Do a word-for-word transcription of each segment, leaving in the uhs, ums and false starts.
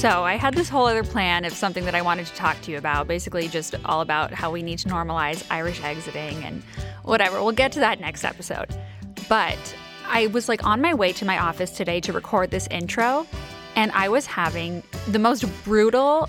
So I had this whole other plan of something that I wanted to talk to you about, basically just all about how we need to normalize Irish exiting and whatever. We'll get to that next episode. But I was like on my way to my office today to record this intro, and I was having the most brutal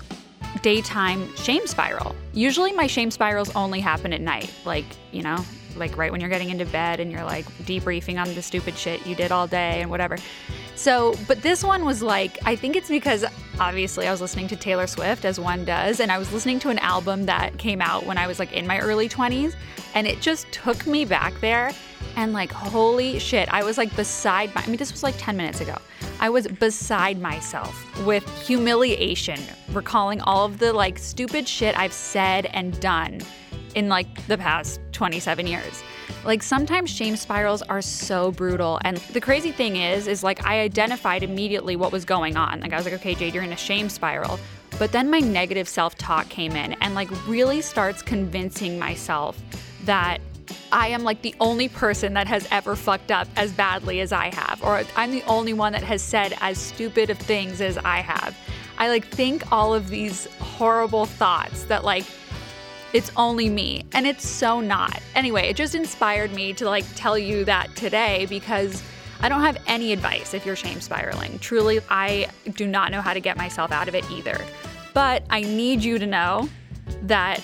daytime shame spiral. Usually my shame spirals only happen at night, like, you know, like right when you're getting into bed and you're like debriefing on the stupid shit you did all day and whatever. So, but this one was like, I think it's because obviously I was listening to Taylor Swift, as one does, and I was listening to an album that came out when I was like in my early twenties, and it just took me back there, and like, holy shit, I was like beside my, I mean, this was like ten minutes ago. I was beside myself with humiliation, recalling all of the like stupid shit I've said and done in like the past twenty-seven years. Like sometimes shame spirals are so brutal. And the crazy thing is, is like I identified immediately what was going on. Like I was like, okay, Jade, you're in a shame spiral. But then my negative self-talk came in and like really starts convincing myself that I am like the only person that has ever fucked up as badly as I have. Or I'm the only one that has said as stupid of things as I have. I like think all of these horrible thoughts that like, it's only me, and it's so not. Anyway, it just inspired me to like tell you that today because I don't have any advice if you're shame spiraling. Truly, I do not know how to get myself out of it either. But I need you to know that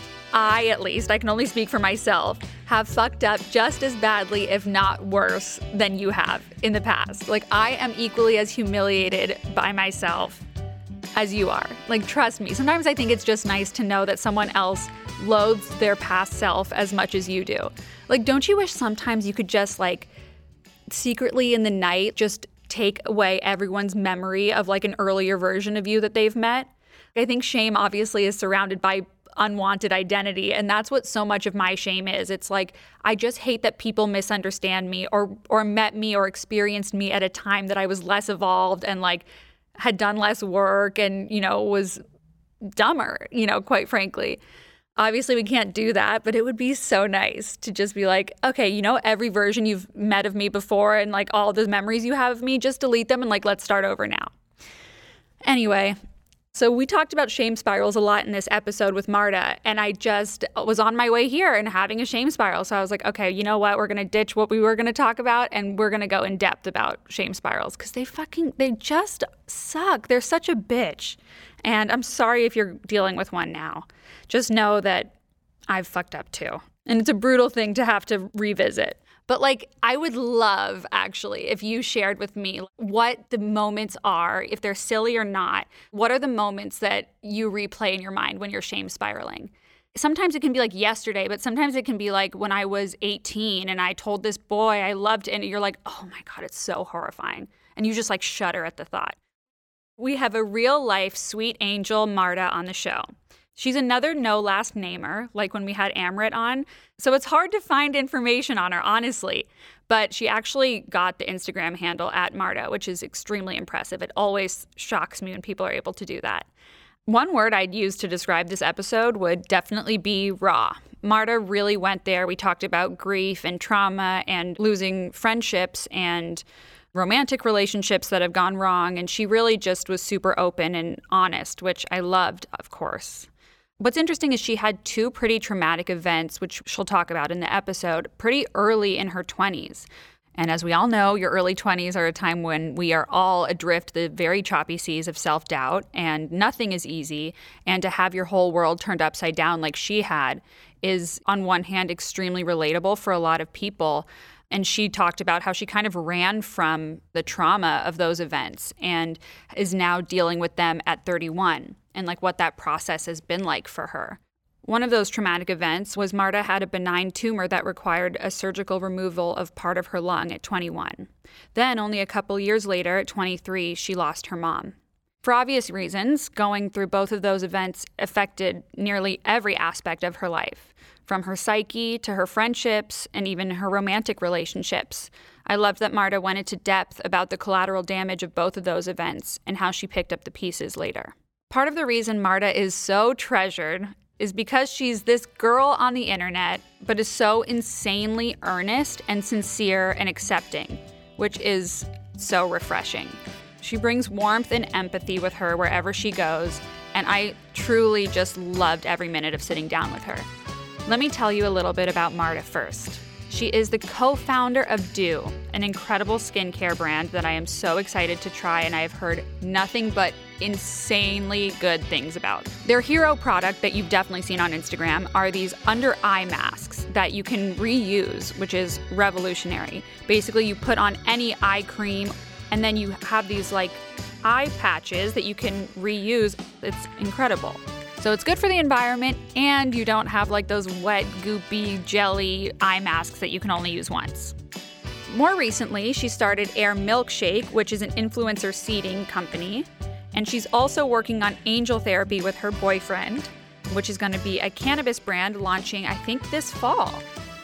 I, at least, I can only speak for myself, have fucked up just as badly, if not worse, than you have in the past. Like, I am equally as humiliated by myself as you are. Like, trust me. Sometimes I think it's just nice to know that someone else loathes their past self as much as you do. Like, don't you wish sometimes you could just, like, secretly in the night just take away everyone's memory of, like, an earlier version of you that they've met? I think shame obviously is surrounded by unwanted identity, and that's what so much of my shame is. It's like, I just hate that people misunderstand me or or met me or experienced me at a time that I was less evolved and, like, had done less work and, you know, was dumber, you know, quite frankly. Obviously, we can't do that, but it would be so nice to just be like, okay, you know, every version you've met of me before and like all the memories you have of me, just delete them and like, let's start over now. Anyway, so we talked about shame spirals a lot in this episode with Marta, and I just was on my way here and having a shame spiral. So I was like, okay, you know what? We're going to ditch what we were going to talk about, and we're going to go in depth about shame spirals because they fucking, they just suck. They're such a bitch. And I'm sorry if you're dealing with one now. Just know that I've fucked up too. And it's a brutal thing to have to revisit. But like, I would love actually if you shared with me what the moments are, if they're silly or not. What are the moments that you replay in your mind when you're shame spiraling? Sometimes it can be like yesterday, but sometimes it can be like when I was eighteen and I told this boy I loved, and you're like, oh my God, it's so horrifying. And you just like shudder at the thought. We have a real life sweet angel, Marta, on the show. She's another no last namer, like when we had Amrit on. So it's hard to find information on her, honestly. But she actually got the Instagram handle at Marta, which is extremely impressive. It always shocks me when people are able to do that. One word I'd use to describe this episode would definitely be raw. Marta really went there. We talked about grief and trauma and losing friendships and romantic relationships that have gone wrong. And she really just was super open and honest, which I loved, of course. What's interesting is she had two pretty traumatic events, which she'll talk about in the episode, pretty early in her twenties. And as we all know, your early twenties are a time when we are all adrift the very choppy seas of self-doubt, and nothing is easy. And to have your whole world turned upside down like she had is, on one hand, extremely relatable for a lot of people. And she talked about how she kind of ran from the trauma of those events and is now dealing with them at thirty-one, and like what that process has been like for her. One of those traumatic events was Marta had a benign tumor that required a surgical removal of part of her lung at twenty-one. Then, only a couple years later, at twenty-three, she lost her mom. For obvious reasons, going through both of those events affected nearly every aspect of her life, from her psyche to her friendships and even her romantic relationships. I loved that Marta went into depth about the collateral damage of both of those events and how she picked up the pieces later. Part of the reason Marta is so treasured is because she's this girl on the internet, but is so insanely earnest and sincere and accepting, which is so refreshing. She brings warmth and empathy with her wherever she goes, and I truly just loved every minute of sitting down with her. Let me tell you a little bit about Marta first. She is the co-founder of Dew, an incredible skincare brand that I am so excited to try, and I have heard nothing but insanely good things about. Their hero product that you've definitely seen on Instagram are these under eye masks that you can reuse, which is revolutionary. Basically, you put on any eye cream, and then you have these like eye patches that you can reuse. It's incredible. So it's good for the environment, and you don't have like those wet, goopy, jelly eye masks that you can only use once. More recently, she started Air Milkshake, which is an influencer seeding company. And she's also working on Angel Therapy with her boyfriend, which is going to be a cannabis brand launching, I think, this fall.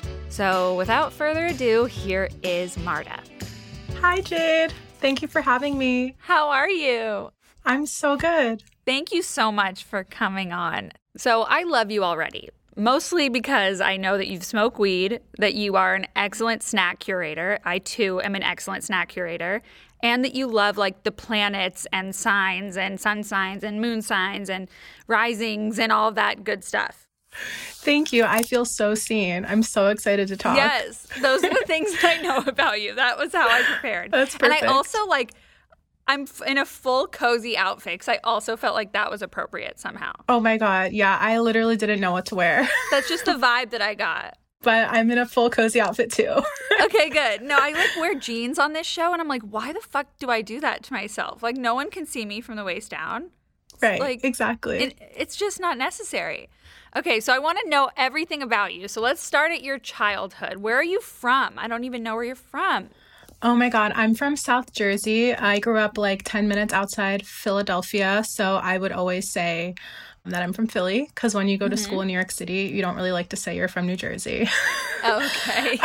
So without further ado, here is Marta. Hi, Jade. Thank you for having me. How are you? I'm so good. Thank you so much for coming on. So I love you already, mostly because I know that you've smoked weed, that you are an excellent snack curator. I, too, am an excellent snack curator. And that you love, like, the planets and signs and sun signs and moon signs and risings and all of that good stuff. Thank you. I feel so seen. I'm so excited to talk. Yes. Those are the things that I know about you. That was how I prepared. That's perfect. And I also, like, I'm in a full cozy outfit because I also felt like that was appropriate somehow. Oh, my God. Yeah, I literally didn't know what to wear. That's just the vibe that I got. But I'm in a full cozy outfit, too. Okay, good. No, I, like, wear jeans on this show, and I'm like, why the fuck do I do that to myself? Like, no one can see me from the waist down. Right, like, exactly. It, it's just not necessary. Okay, so I want to know everything about you. So let's start at your childhood. Where are you from? I don't even know where you're from. Oh my God, I'm from South Jersey. I grew up like ten minutes outside Philadelphia. So I would always say that I'm from Philly because when you go to mm-hmm. school in New York City, you don't really like to say you're from New Jersey. Okay.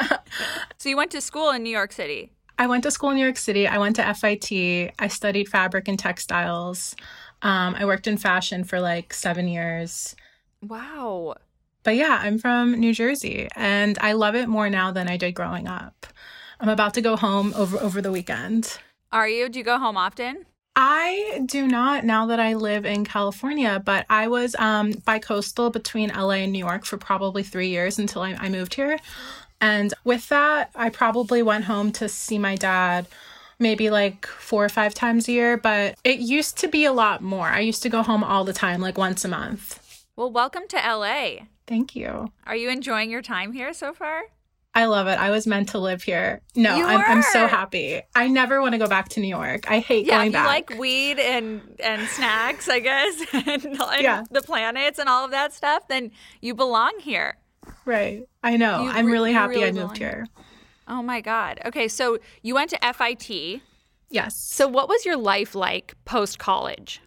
So you went to school in New York City? I went to school in New York City. I went to F I T. I studied fabric and textiles. Um, I worked in fashion for like seven years. Wow. But yeah, I'm from New Jersey and I love it more now than I did growing up. I'm about to go home over, over the weekend. Are you? Do you go home often? I do not now that I live in California, but I was um, bi-coastal between L A and New York for probably three years until I, I moved here. And with that, I probably went home to see my dad maybe like four or five times a year, but it used to be a lot more. I used to go home all the time, like once a month. Well, welcome to L A. Thank you. Are you enjoying your time here so far? I love it. I was meant to live here. No, you I'm, were. I'm so happy. I never want to go back to New York. I hate yeah, going back. Yeah, you like weed and, and snacks, I guess, and, and yeah. the planets and all of that stuff, then you belong here. Right. I know. You I'm re- really happy really I moved here. Oh, my God. Okay, so you went to F I T. Yes. So what was your life like post-college?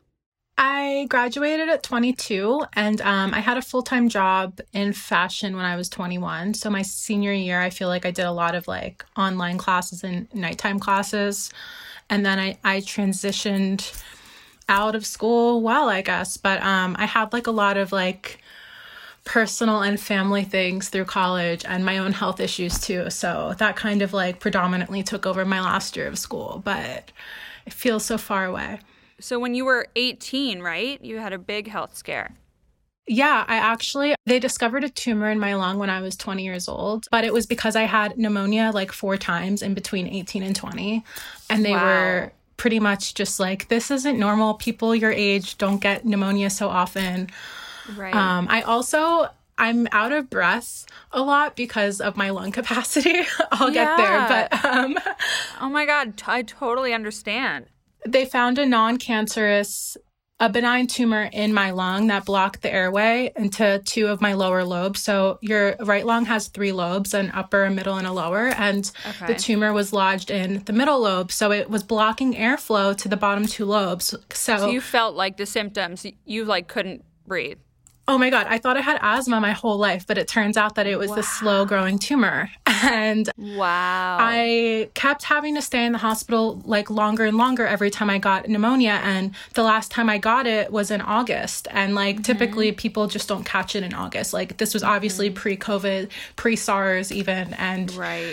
I graduated at twenty-two, and um, I had a full-time job in fashion when I was twenty-one. So my senior year, I feel like I did a lot of like online classes and nighttime classes. And then I, I transitioned out of school well, I guess. But um, I had like a lot of like personal and family things through college and my own health issues too. So that kind of like predominantly took over my last year of school. But it feels so far away. So when you were eighteen, right? You had a big health scare. Yeah, I actually, they discovered a tumor in my lung when I was twenty years old, but it was because I had pneumonia like four times in between eighteen and twenty. And they wow. were pretty much just like, this isn't normal. People your age don't get pneumonia so often. Right. Um, I also, I'm out of breath a lot because of my lung capacity. I'll yeah. get there. But um, oh my God, I totally understand. They found a non-cancerous, a benign tumor in my lung that blocked the airway into two of my lower lobes. So your right lung has three lobes, an upper, a middle, and a lower. And okay. the tumor was lodged in the middle lobe. So it was blocking airflow to the bottom two lobes. So, so you felt like the symptoms, you like couldn't breathe. Oh my God, I thought I had asthma my whole life, but it turns out that it was wow. this slow growing tumor. And wow. I kept having to stay in the hospital like longer and longer every time I got pneumonia. And the last time I got it was in August. And like mm-hmm. typically people just don't catch it in August. Like this was obviously mm-hmm. pre-COVID, pre-SARS even. And right.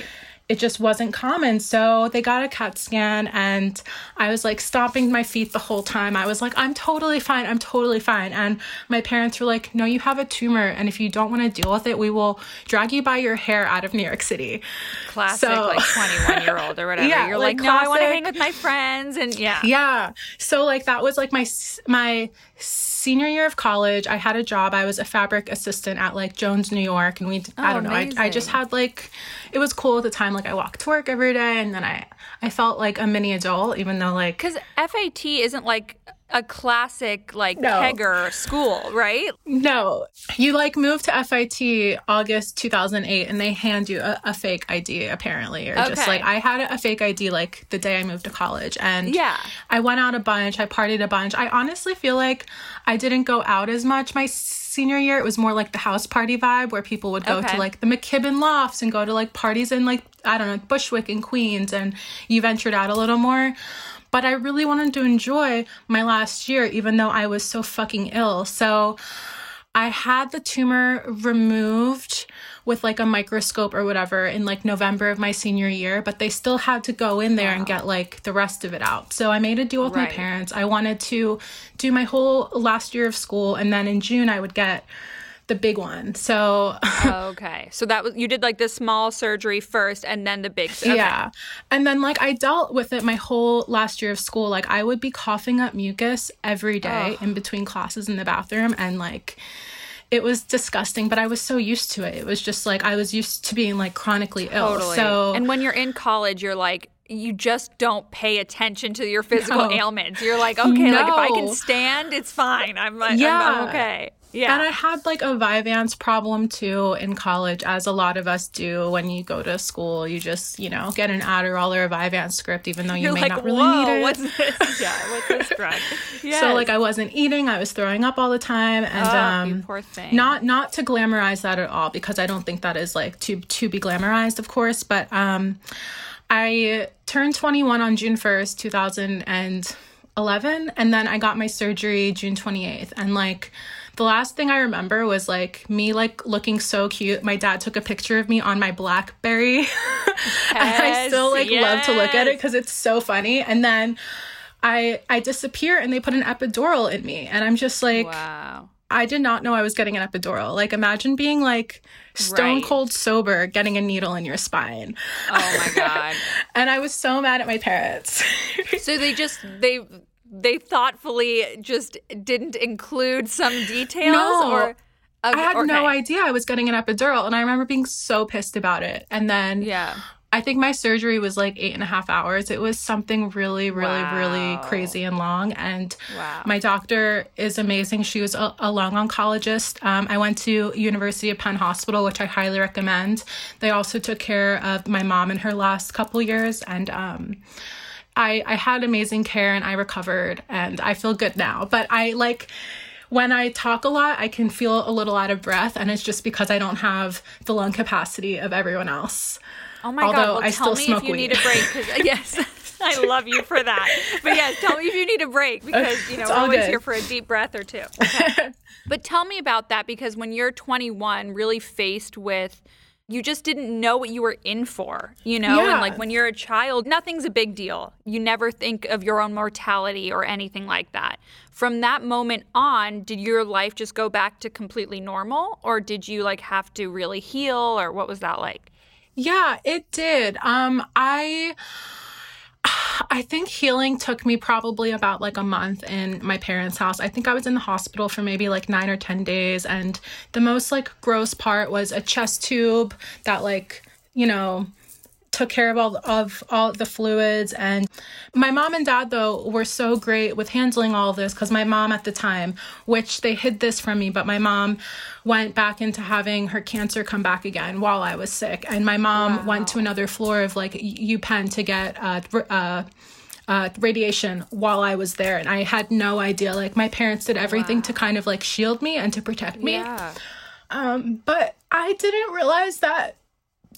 it just wasn't common. So they got a CAT scan and I was like stomping my feet the whole time. I was like, I'm totally fine. I'm totally fine. And my parents were like, no, you have a tumor. And if you don't want to deal with it, we will drag you by your hair out of New York City. Classic, so, like twenty-one year old or whatever. Yeah, You're like, like, no, classic, I want to hang with my friends. And yeah. Yeah. So like that was like my, my senior year of college. I had a job. I was a fabric assistant at like Jones, New York. And we, oh, I don't know, I, I just had like, it was cool at the time. Like I walked to work every day and then I, I felt like a mini adult, even though like. Because F A T isn't like a classic like no. Pegger school, right? No. You like move to F I T August two thousand eight and they hand you a, a fake I D apparently. Or okay. just like I had a fake I D like the day I moved to college. And yeah. I went out a bunch. I partied a bunch. I honestly feel like I didn't go out as much my senior year. It was more like the house party vibe where people would go okay. to like the McKibben Lofts and go to like parties in like, I don't know, Bushwick and Queens, and you ventured out a little more. But I really wanted to enjoy my last year, even though I was so fucking ill. So I had the tumor removed with like a microscope or whatever in like November of my senior year, but they still had to go in there wow. and get like the rest of it out. So I made a deal with right. my parents. I wanted to do my whole last year of school. And then in June, I would get the big one. So okay. So that was, you did like the small surgery first and then the big. Okay. Yeah. And then like I dealt with it my whole last year of school. Like I would be coughing up mucus every day oh. in between classes in the bathroom. And like, it was disgusting, but I was so used to it. It was just like, I was used to being like chronically ill. Totally. So, and when you're in college, you're like, you just don't pay attention to your physical no. ailments. You're like, okay, no. like if I can stand, it's fine. I'm like, yeah. I'm, I'm okay. Yeah. And I had like a Vyvanse problem too in college, as a lot of us do when you go to school. You just, you know, get an Adderall or a Vyvanse script, even though you You're may like, not really whoa, need it. What's this? Yeah, what's this drug? Yes. So like I wasn't eating, I was throwing up all the time. And oh, um you poor thing. not not to glamorize that at all, because I don't think that is like to to be glamorized, of course. But um I turned twenty-one on June first, two thousand eleven, and then I got my surgery June twenty-eighth. And like the last thing I remember was like me like looking so cute. My dad took a picture of me on my BlackBerry. Yes, and I still like yes. love to look at it because it's so funny. And then I I disappear and they put an epidural in me. And I'm just like, wow. I did not know I was getting an epidural. Like, imagine being like stone right. cold sober, getting a needle in your spine. Oh my God. And I was so mad at my parents. So they just, they, they thoughtfully just didn't include some details? No. Or, okay, I had okay. no idea I was getting an epidural. And I remember being so pissed about it. And then yeah. I think my surgery was like eight and a half hours. It was something really, really, wow. really crazy and long. And wow. my doctor is amazing. She was a, a lung oncologist. Um, I went to University of Penn Hospital, which I highly recommend. They also took care of my mom in her last couple years. And um, I, I had amazing care and I recovered and I feel good now. But I like... when I talk a lot, I can feel a little out of breath. And it's just because I don't have the lung capacity of everyone else. Oh my Although God, well, I tell still me smoke if you weed. need a break. Cause, yes, I love you for that. But yes, tell me if you need a break because, you know, it's we're all always good. here for a deep breath or two. Okay. But tell me about that, because when you're twenty-one, really faced with, you just didn't know what you were in for, you know? Yeah. And like when you're a child, nothing's a big deal. You never think of your own mortality or anything like that. From that moment on, did your life just go back to completely normal, or did you like have to really heal, or what was that like? Yeah, it did. Um, I I think healing took me probably about like a month in my parents' house. I think I was in the hospital for maybe like nine or ten days. And the most like gross part was a chest tube that like, you know, took care of all of all the fluids. And my mom and dad, though, were so great with handling all of this, because my mom at the time, which they hid this from me, but my mom went back into having her cancer come back again while I was sick. And my mom wow. went to another floor of like UPenn to get uh, uh, uh, radiation while I was there. And I had no idea. Like my parents did everything wow. to kind of like shield me and to protect me. Yeah. Um, but I didn't realize that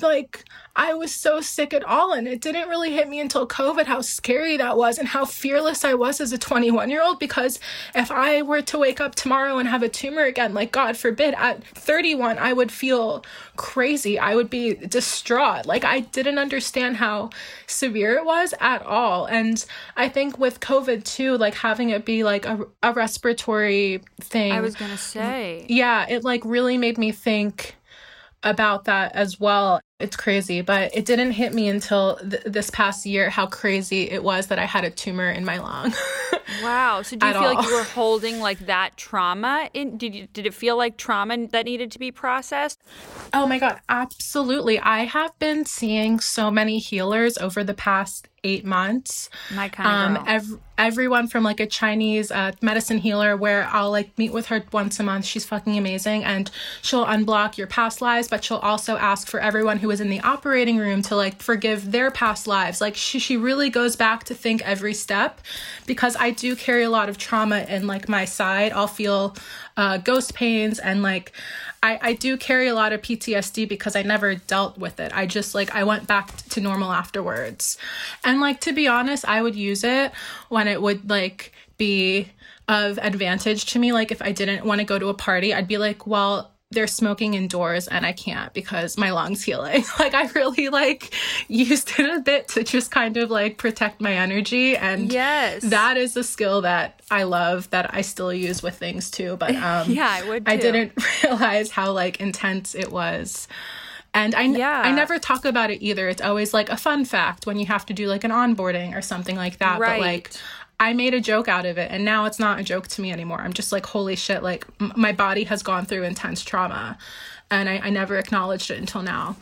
like, I was so sick at all. And it didn't really hit me until COVID how scary that was and how fearless I was as a twenty-one-year-old. Because if I were to wake up tomorrow and have a tumor again, like, God forbid, at thirty-one, I would feel crazy. I would be distraught. Like, I didn't understand how severe it was at all. And I think with COVID too, like having it be like a, a respiratory thing. I was going to say. Yeah, it like really made me think about that as well. It's crazy, but it didn't hit me until th- this past year how crazy it was that I had a tumor in my lung. Wow. So do you At feel all. like you were holding like that trauma in? Did you, did it feel like trauma that needed to be processed? Oh my God, absolutely. I have been seeing so many healers over the past eight months. My kind of girl. Ev- everyone from like a Chinese uh, medicine healer where I'll like meet with her once a month. She's fucking amazing. And she'll unblock your past lives, but she'll also ask for everyone who was in the operating room to like forgive their past lives. Like she, she really goes back to think every step, because I do carry a lot of trauma in like my side. I'll feel uh, ghost pains and like I, I do carry a lot of P T S D because I never dealt with it. I just like, I went back to normal afterwards. And like, to be honest, I would use it when it would like be of advantage to me. Like if I didn't want to go to a party, I'd be like, well, they're smoking indoors and I can't because my lungs healing. Like I really like used it a bit to just kind of like protect my energy. And yes, that is a skill that I love that I still use with things too. But um, yeah, I would too. I didn't realize how like intense it was. And I, yeah. I never talk about it either. It's always like a fun fact when you have to do like an onboarding or something like that. Right. But like I made a joke out of it and now it's not a joke to me anymore. I'm just like, holy shit, like m- my body has gone through intense trauma and I, I never acknowledged it until now.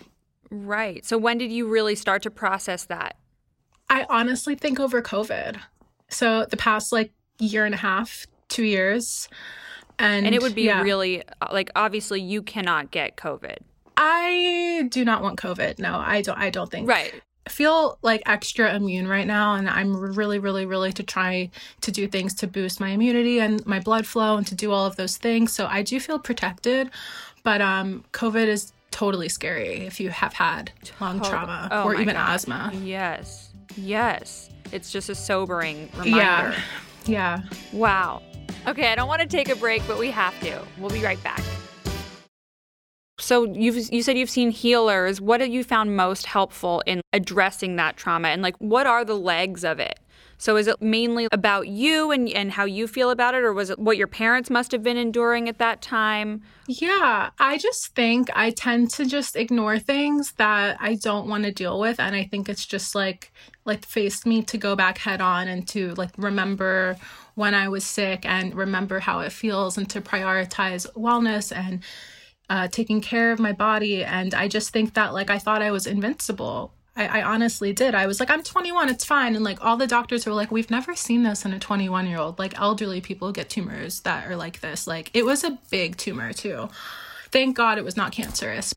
Right. So when did you really start to process that? I honestly think over COVID. So the past like year and a half, two years. And, and it would be yeah. really, like, obviously you cannot get COVID. I do not want COVID. No, I don't, I don't think. Right. I feel like extra immune right now, and I'm really, really, really to try to do things to boost my immunity and my blood flow and to do all of those things. So I do feel protected, but um, COVID is totally scary if you have had lung Tot- trauma oh or my even God. asthma. Yes. Yes. It's just a sobering reminder. Yeah. Yeah. Wow. Okay, I don't want to take a break, but we have to. We'll be right back. So you've you said you've seen healers. What have you found most helpful in addressing that trauma? And like, what are the legs of it? So is it mainly about you and, and how you feel about it? Or was it what your parents must have been enduring at that time? Yeah, I just think I tend to just ignore things that I don't want to deal with. And I think it's just like, like faced me to go back head on and to like remember when I was sick and remember how it feels and to prioritize wellness and uh, taking care of my body. And I just think that like, I thought I was invincible. I, I honestly did. I was like, I'm twenty-one, it's fine. And like all the doctors were like, we've never seen this in a twenty-one year old. Like elderly people get tumors that are like this. Like it was a big tumor too. Thank God it was not cancerous.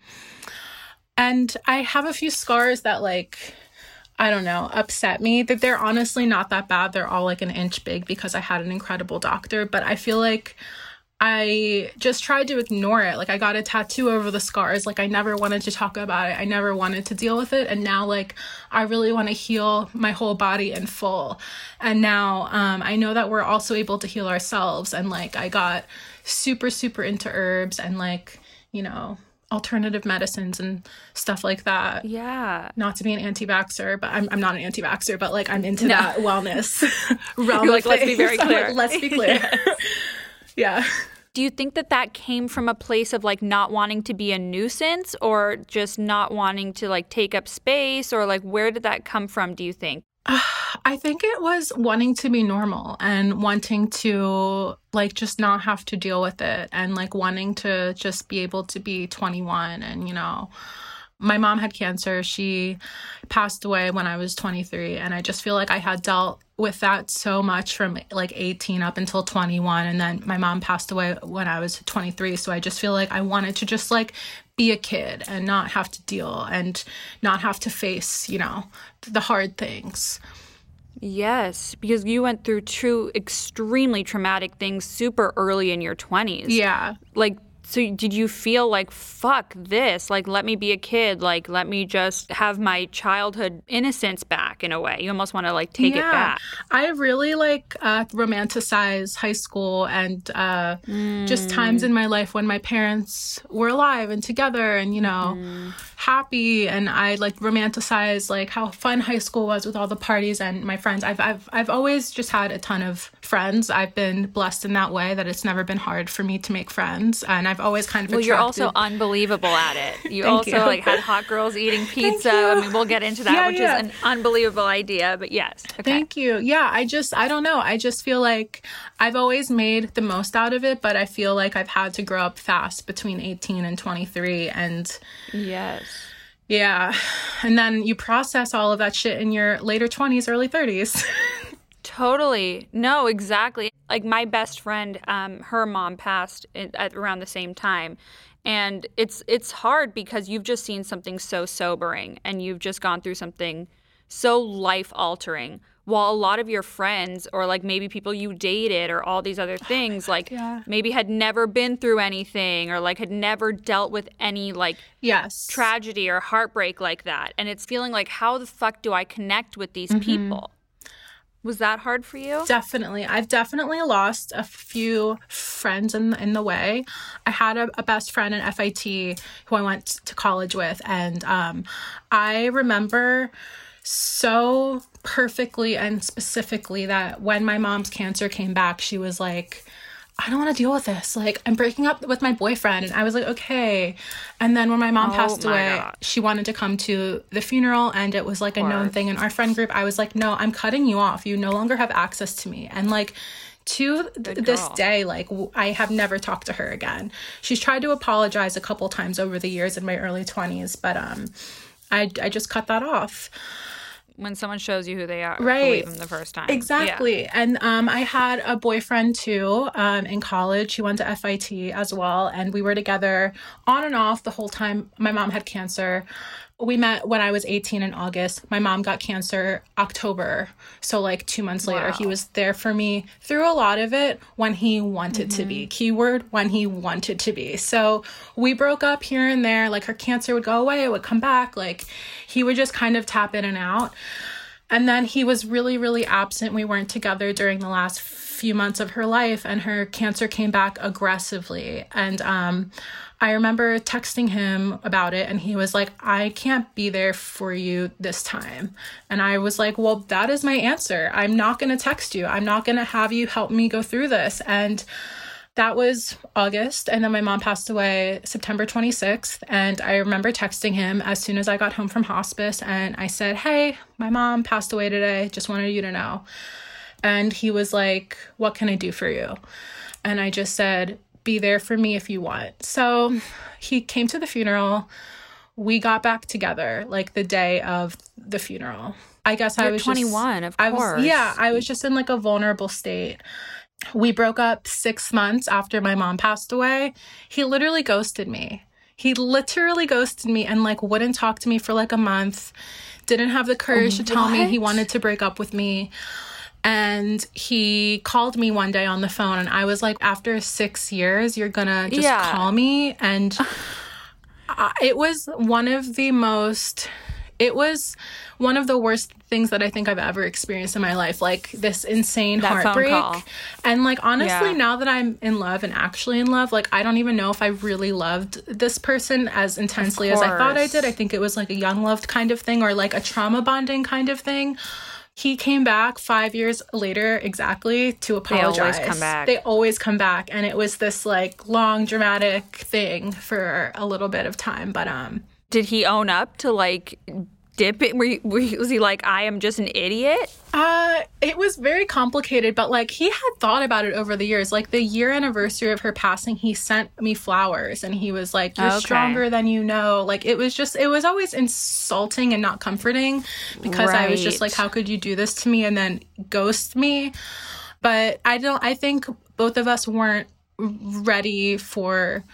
And I have a few scars that like, I don't know, upset me. That they're honestly not that bad. They're all like an inch big because I had an incredible doctor. But I feel like I just tried to ignore it. Like I got a tattoo over the scars. Like I never wanted to talk about it. I never wanted to deal with it. And now like I really want to heal my whole body in full. And now um, I know that we're also able to heal ourselves. And like I got super, super into herbs and like, you know, alternative medicines and stuff like that. Yeah. Not to be an anti-vaxxer, but I'm I'm not an anti-vaxxer, but like I'm into No. that wellness realm. You're like, of let's be things. very I'm clear. like, let's be clear. Yes. Yeah. Do you think that that came from a place of like not wanting to be a nuisance or just not wanting to like take up space, or like where did that come from, do you think? I think it was wanting to be normal and wanting to like just not have to deal with it and like wanting to just be able to be twenty-one. And, you know, my mom had cancer. She passed away when I was twenty-three. And I just feel like I had dealt with that so much from like eighteen up until twenty-one. And then my mom passed away when I was twenty-three. So I just feel like I wanted to just like be a kid and not have to deal and not have to face, you know, the hard things. Yes, because you went through two extremely traumatic things super early in your twenties. Yeah. Like So did you feel like, fuck this, like, let me be a kid, like, let me just have my childhood innocence back in a way? You almost want to, like, take yeah. it back. I really, like, uh, romanticize high school and uh, mm. just times in my life when my parents were alive and together and, you know, mm. happy. And I, like, romanticize, like, how fun high school was with all the parties and my friends. I've, I've, I've always just had a ton of friends. I've been blessed in that way that it's never been hard for me to make friends. And I've always kind of well, attracted... you're also unbelievable at it. You also you. like had hot girls eating pizza. I mean, we'll get into that, yeah, which yeah. is an unbelievable idea. But yes, okay. Thank you. Yeah, I just I don't know. I just feel like I've always made the most out of it, but I feel like I've had to grow up fast between eighteen and twenty-three, and yes, yeah, and then you process all of that shit in your later twenties, early thirties. Totally. No, exactly. Like my best friend, um, her mom passed in, at around the same time. And it's it's hard because you've just seen something so sobering and you've just gone through something so life-altering, while a lot of your friends or like maybe people you dated or all these other things oh like yeah. maybe had never been through anything or like had never dealt with any like yes. tragedy or heartbreak like that. And it's feeling like, how the fuck do I connect with these mm-hmm. people? Was that hard for you? Definitely. I've definitely lost a few friends in the, in the way. I had a, a best friend in F I T who I went to college with. And um, I remember so perfectly and specifically that when my mom's cancer came back, she was like, I don't want to deal with this. Like, I'm breaking up with my boyfriend. And I was like, okay. And then when my mom oh passed my away, God. she wanted to come to the funeral and it was like a known thing in our friend group. I was like, no, I'm cutting you off. You no longer have access to me. And like, to th- this day, like, w- I have never talked to her again. She's tried to apologize a couple times over the years in my early twenties, but um, I, I just cut that off. When someone shows you who they are, right. believe them the first time. Exactly. Yeah. And um, I had a boyfriend too um, in college. He went to F I T as well. And we were together on and off the whole time. My mom had cancer. We met when I was eighteen in August. My mom got cancer October. So like two months later, wow. he was there for me through a lot of it when he wanted mm-hmm. to be. Keyword, when he wanted to be. So we broke up here and there. Like her cancer would go away, it would come back. Like he would just kind of tap in and out. And then he was really, really absent. We weren't together during the last few months of her life. And her cancer came back aggressively. And um I remember texting him about it and he was like, I can't be there for you this time. And I was like, well, that is my answer. I'm not going to text you. I'm not going to have you help me go through this. And that was August. And then my mom passed away September twenty-sixth. And I remember texting him as soon as I got home from hospice. And I said, hey, my mom passed away today. Just wanted you to know. And he was like, what can I do for you? And I just said, be there for me if you want. So he came to the funeral. We got back together like the day of the funeral. I guess You're I was twenty-one, just, of I course. Was, yeah, I was just in like a vulnerable state. We broke up six months after my mom passed away. He literally ghosted me. He literally ghosted me and like wouldn't talk to me for like a month. Didn't have the courage to tell me he wanted to break up with me. And he called me one day on the phone and I was like, after six years, you're gonna just yeah. call me. And I, it was one of the most, it was one of the worst things that I think I've ever experienced in my life. Like this insane that heartbreak. Phone call. And like, honestly, yeah. now that I'm in love and actually in love, like, I don't even know if I really loved this person as intensely as I thought I did. I think it was like a young loved kind of thing or like a trauma bonding kind of thing. He came back five years later exactly to apologize. They always come back. They always come back. And it was this like long dramatic thing for a little bit of time. But um, did he own up to like dip it? Were you, were you, was he like, I am just an idiot? Uh, it was very complicated, but like he had thought about it over the years. Like the year anniversary of her passing, he sent me flowers and he was like, you're okay. stronger than you know. Like it was just, it was always insulting and not comforting because right. I was just like, how could you do this to me and then ghost me? But I don't, I think both of us weren't ready for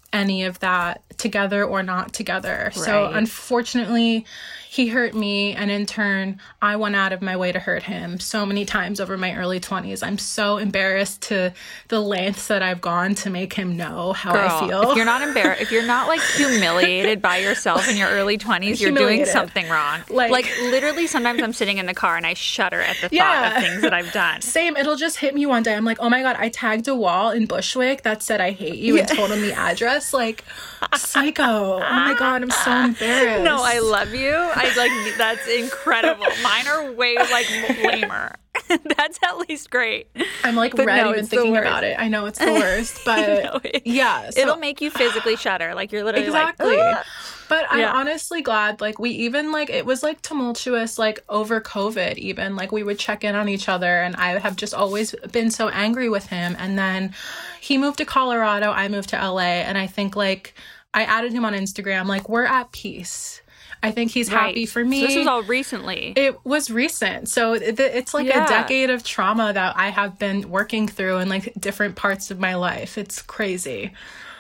any of that together or not together. Right. So unfortunately, he hurt me, and in turn, I went out of my way to hurt him so many times over my early twenties. I'm so embarrassed to the lengths that I've gone to make him know how Girl, I feel. If you're not embarrassed, if you're not like humiliated by yourself in your early twenties, you're doing something wrong. Like, like literally, sometimes I'm sitting in the car and I shudder at the thought yeah, of things that I've done. Same. It'll just hit me one day. I'm like, oh my God, I tagged a wall in Bushwick that said I hate you yeah. and told him the address. Like, psycho. Oh my God, I'm so embarrassed. No, I love you. I like, that's incredible. Mine are way like lamer. That's at least great. I'm like but red no, even thinking about it. I know it's the worst, but no, it, yeah. So, it'll make you physically shudder. Like you're literally exactly. like, Ugh. But I'm yeah. honestly glad, like, we even, like, it was, like, tumultuous, like, over COVID even. Like, we would check in on each other, and I have just always been so angry with him. And then he moved to Colorado, I moved to L A, and I think, like, I added him on Instagram. Like, we're at peace. I think he's right. happy for me. So this was all recently. It was recent. So it, it's like yeah. a decade of trauma that I have been working through in, like, different parts of my life. It's crazy.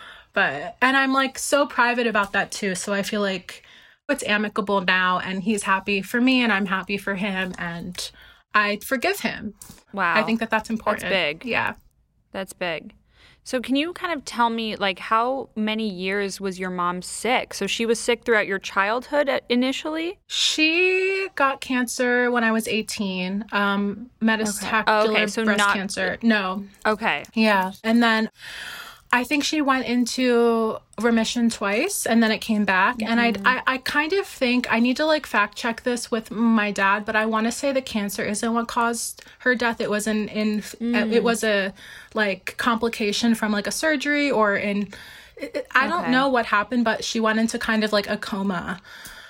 But, and I'm like so private about that too. So I feel like it's amicable now, and he's happy for me and I'm happy for him, and I forgive him. Wow. I think that that's important. That's big. Yeah. That's big. So can you kind of tell me, like, how many years was your mom sick? So she was sick throughout your childhood initially? She got cancer when I was eighteen. Um, metastatic okay. okay, so breast not... cancer. No. Okay. Yeah. And then I think she went into remission twice, and then it came back. Mm-hmm. And I, I, I kind of think I need to like fact check this with my dad, but I want to say the cancer isn't what caused her death. It was an in, mm. it was a like complication from like a surgery or in. It, I okay. don't know what happened, but she went into kind of like a coma.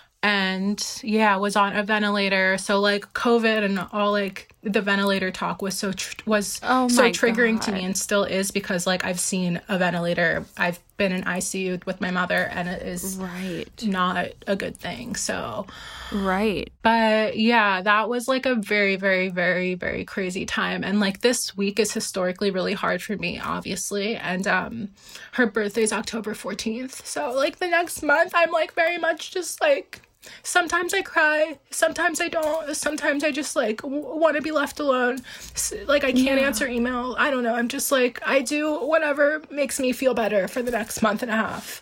And yeah, was on a ventilator. So like COVID and all like the ventilator talk was so tr- was oh so triggering God. to me, and still is, because like I've seen a ventilator. I've been in I C U with my mother, and it is right. not a good thing. So right. But yeah, that was like a very, very, very, very crazy time. And like this week is historically really hard for me, obviously. And um, her birthday is October fourteenth. So like the next month, I'm like very much just like. Sometimes I cry, sometimes I don't, sometimes I just like w- want to be left alone. Like I can't yeah. answer email. I don't know. I'm just like, I do whatever makes me feel better for the next month and a half.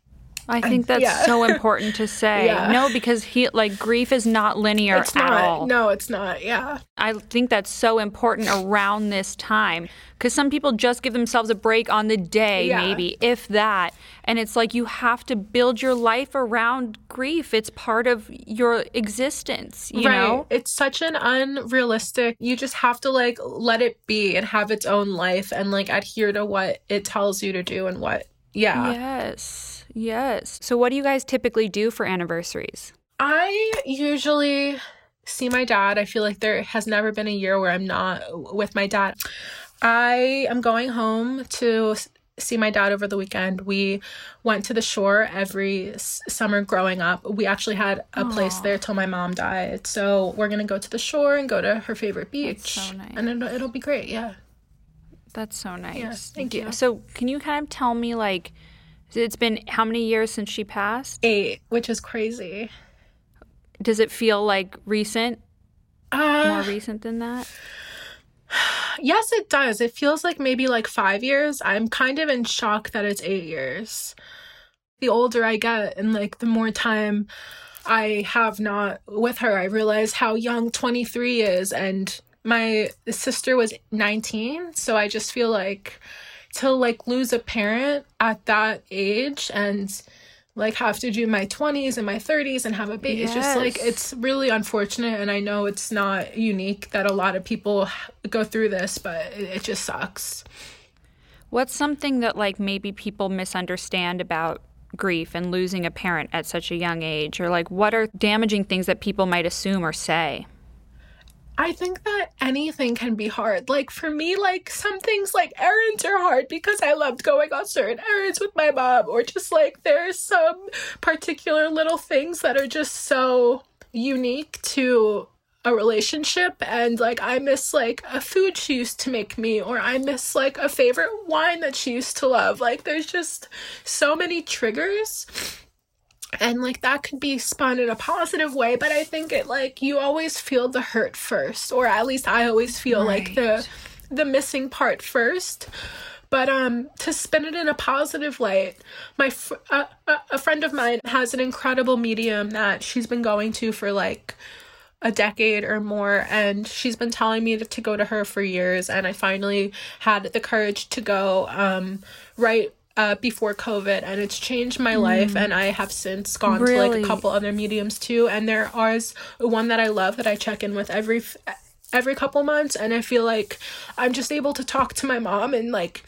I think that's yeah. so important to say. Yeah. No, because he like grief is not linear it's at not. all. No, it's not. Yeah. I think that's so important around this time, because some people just give themselves a break on the day, yeah. maybe, if that. And it's like you have to build your life around grief. It's part of your existence, you right. know? It's such an unrealistic, you just have to like let it be and have its own life and like adhere to what it tells you to do and what, yeah. Yes. Yes. So what do you guys typically do for anniversaries? I usually see my dad. I feel like there has never been a year where I'm not with my dad. I am going home to see my dad over the weekend. We went to the shore every s- summer growing up. We actually had a Aww. place there till my mom died. So we're going to go to the shore and go to her favorite beach. That's so nice. And it'll, it'll be great. Yeah. That's so nice. Yeah, thank you. So can you kind of tell me, like, it's been how many years since she passed? Eight, which is crazy. Does it feel like recent? Uh, More recent than that? Yes, it does. It feels like maybe like five years. I'm kind of in shock that it's eight years. The older I get and like the more time I have not with her, I realize how young twenty-three is. And my sister was nineteen. So I just feel like to like lose a parent at that age and like have to do my twenties and my thirties and have a baby. Yes. It's just like, it's really unfortunate. And I know it's not unique that a lot of people go through this, but it, it just sucks. What's something that like maybe people misunderstand about grief and losing a parent at such a young age? Or like what are damaging things that people might assume or say? I think that anything can be hard. Like for me, like some things like errands are hard because I loved going on certain errands with my mom, or just like there's some particular little things that are just so unique to a relationship and like I miss like a food she used to make me, or I miss like a favorite wine that she used to love. Like there's just so many triggers, and like that could be spun in a positive way, but I think it like you always feel the hurt first, or at least I always feel right. like the the missing part first. But um, to spin it in a positive light, my fr- uh, uh, a friend of mine has an incredible medium that she's been going to for like a decade or more, and she's been telling me to, to go to her for years, and I finally had the courage to go um, right uh, before COVID, and it's changed my mm. life, and I have since gone really? to like a couple other mediums too, and there is one that I love that I check in with every... F- every couple months, and I feel like I'm just able to talk to my mom, and like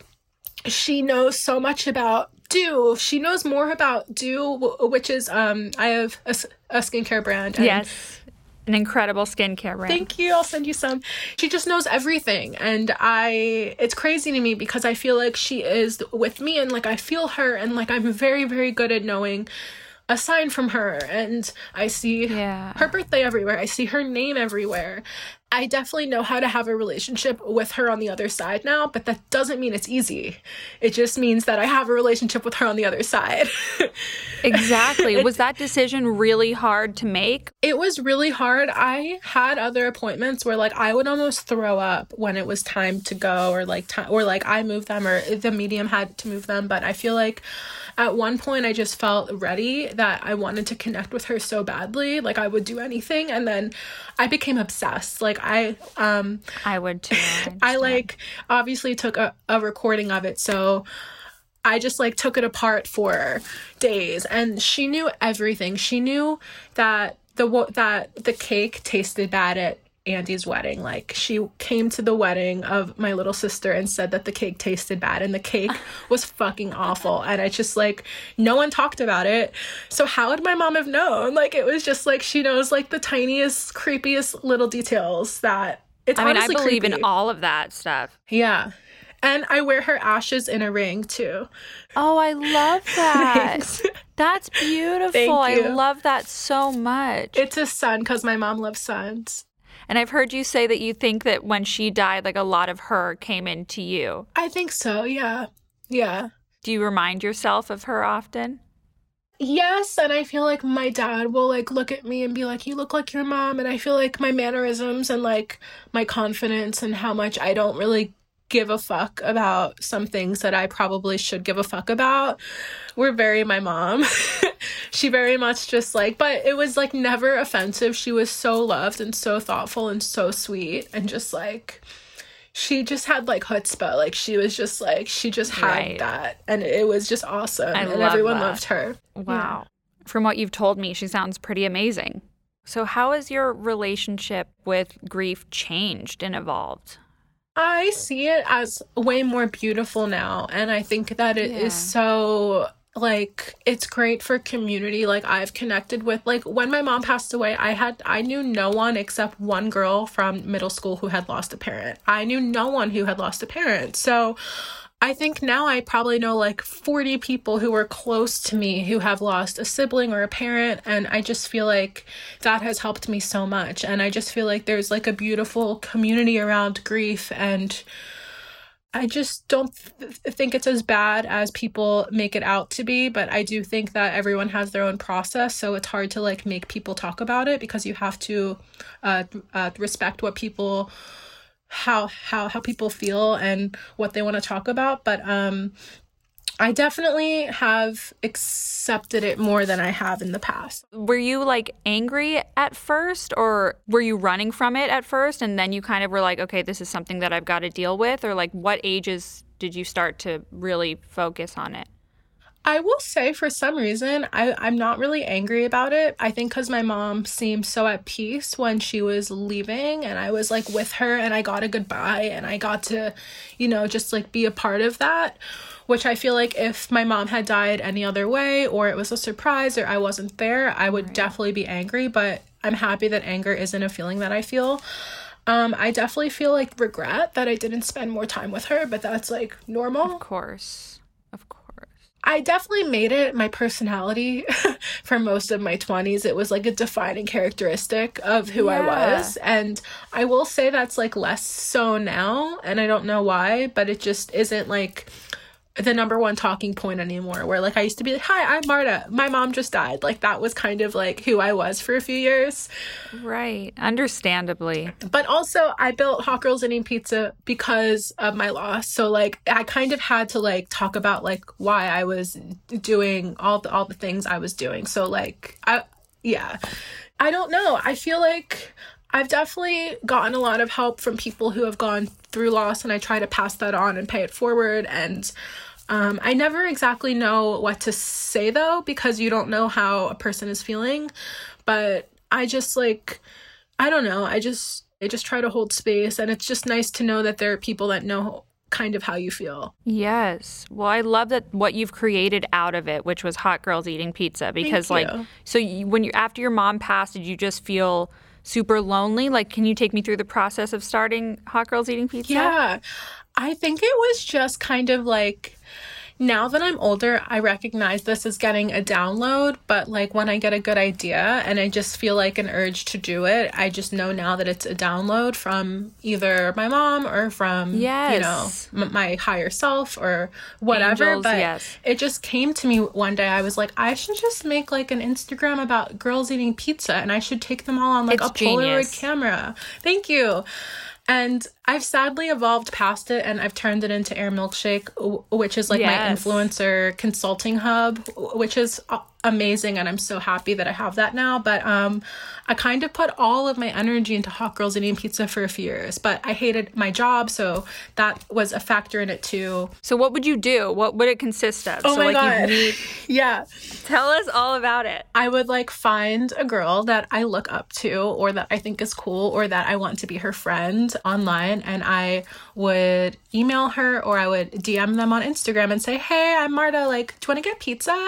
she knows so much about Dew. She knows more about Dew, which is um I have a, a skincare brand. And yes, an incredible skincare brand. Thank you. I'll send you some. She just knows everything, and I it's crazy to me because I feel like she is with me, and like I feel her, and like I'm very very good at knowing a sign from her, and I see yeah. her birthday everywhere. I see her name everywhere. I definitely know how to have a relationship with her on the other side now, but that doesn't mean it's easy. It just means that I have a relationship with her on the other side. Exactly. Was that decision really hard to make? It was really hard. I had other appointments where like I would almost throw up when it was time to go, or like time, or like I moved them, or the medium had to move them, but I feel like at one point I just felt ready, that I wanted to connect with her so badly, like I would do anything, and then I became obsessed. Like I um I would too. I, I like obviously took a, a recording of it, so I just like took it apart for days, and she knew everything. She knew that the that the cake tasted bad at Andy's wedding. Like she came to the wedding of my little sister and said that the cake tasted bad, and the cake was fucking awful, and I just like no one talked about it. So how would my mom have known? Like it was just like she knows like the tiniest creepiest little details that it's I mean honestly I believe creepy. in all of that stuff. Yeah. And I wear her ashes in a ring too. Oh, I love that. That's beautiful. Thank you. I love that so much. It's a sun because my mom loves suns. And I've heard you say that you think that when she died, like a lot of her came into you. I think so, yeah. Yeah. Do you remind yourself of her often? Yes, and I feel like my dad will like look at me and be like, you look like your mom, and I feel like my mannerisms and like my confidence and how much I don't really give a fuck about some things that I probably should give a fuck about were very my mom. She very much just like, but it was like never offensive. She was so loved and so thoughtful and so sweet, and just like she just had like chutzpah. Like she was just like she just had right. that, and it was just awesome. I and love everyone that. loved her. Wow. Yeah. From what you've told me, she sounds pretty amazing. So how has your relationship with grief changed and evolved? I see it as way more beautiful now, and I think that it yeah. is so like it's great for community. Like I've connected with like when my mom passed away, I had I knew no one except one girl from middle school who had lost a parent. I knew no one who had lost a parent. So I think now I probably know like forty people who are close to me who have lost a sibling or a parent, and I just feel like that has helped me so much. And I just feel like there's like a beautiful community around grief, and I just don't th- think it's as bad as people make it out to be, but I do think that everyone has their own process, so it's hard to like make people talk about it because you have to uh, uh, respect what people how how how people feel and what they want to talk about. But um I definitely have accepted it more than I have in the past. Were you like angry at first, or were you running from it at first and then you kind of were like, okay, this is something that I've got to deal with? Or like what ages did you start to really focus on it? I will say for some reason, I, I'm not really angry about it. I think because my mom seemed so at peace when she was leaving, and I was like with her, and I got a goodbye, and I got to, you know, just like be a part of that, which I feel like if my mom had died any other way, or it was a surprise, or I wasn't there, I would right. definitely be angry. But I'm happy that anger isn't a feeling that I feel. Um, I definitely feel like regret that I didn't spend more time with her, but that's like normal. Of course. Of course. I definitely made it my personality for most of my twenties. It was like a defining characteristic of who Yeah. I was. And I will say that's like less so now. And I don't know why, but it just isn't like the number one talking point anymore, where like I used to be like, hi, I'm Marta, my mom just died. Like that was kind of like who I was for a few years. Right. Understandably. But also I built Hot Girls Eating Pizza because of my loss. So like I kind of had to like talk about like why I was doing all the all the things I was doing. So like I yeah. I don't know. I feel like I've definitely gotten a lot of help from people who have gone through loss, and I try to pass that on and pay it forward. And um, I never exactly know what to say, though, because you don't know how a person is feeling. But I just like, I don't know. I just, I just try to hold space. And it's just nice to know that there are people that know kind of how you feel. Yes. Well, I love that what you've created out of it, which was Hot Girls Eating Pizza, because Thank like, you. so you, when you, after your mom passed, did you just feel super lonely? Like, can you take me through the process of starting Hot Girls Eating Pizza? Yeah, I think it was just kind of like, now that I'm older, I recognize this as getting a download, but like when I get a good idea and I just feel like an urge to do it, I just know now that it's a download from either my mom or from, Yes. you know, m- my higher self or whatever. Angels, but yes. it just came to me one day. I was like, I should just make like an Instagram about girls eating pizza, and I should take them all on like It's a Polaroid genius. camera. Thank you. And I've sadly evolved past it, and I've turned it into Air Milkshake, w- which is like Yes. my influencer consulting hub, w- which is a- amazing. And I'm so happy that I have that now. But um, I kind of put all of my energy into Hot Girls Eating Pizza for a few years, but I hated my job. So that was a factor in it too. So what would you do? What would it consist of? Oh so my like God. you meet, Yeah. tell us all about it. I would like find a girl that I look up to or that I think is cool or that I want to be her friend online, and I would email her or I would D M them on Instagram and say, hey, I'm Marta, like, do you want to get pizza?